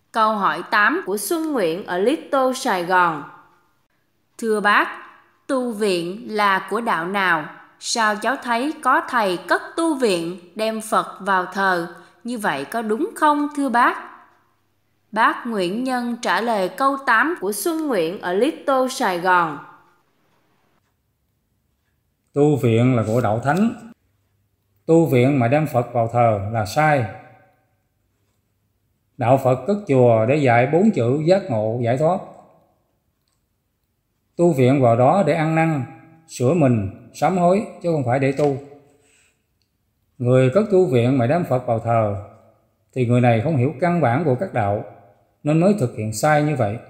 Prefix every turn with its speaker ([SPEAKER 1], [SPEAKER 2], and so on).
[SPEAKER 1] Câu hỏi 8 của Xuân Nguyễn ở Little Sài Gòn. Thưa bác, tu viện là của đạo nào? Sao cháu thấy có thầy cất tu viện đem Phật vào thờ, như vậy có đúng không thưa bác? Bác Nguyễn Nhân trả lời câu 8 của Xuân Nguyễn ở Little Sài Gòn.
[SPEAKER 2] Tu viện là của đạo thánh. Tu viện mà đem Phật vào thờ là sai. Đạo Phật cất chùa để dạy 4 chữ giác ngộ giải thoát. Tu viện vào đó để ăn năn, sửa mình, sám hối chứ không phải để tu. Người cất tu viện mà đem Phật vào thờ thì người này không hiểu căn bản của các đạo nên mới thực hiện sai như vậy.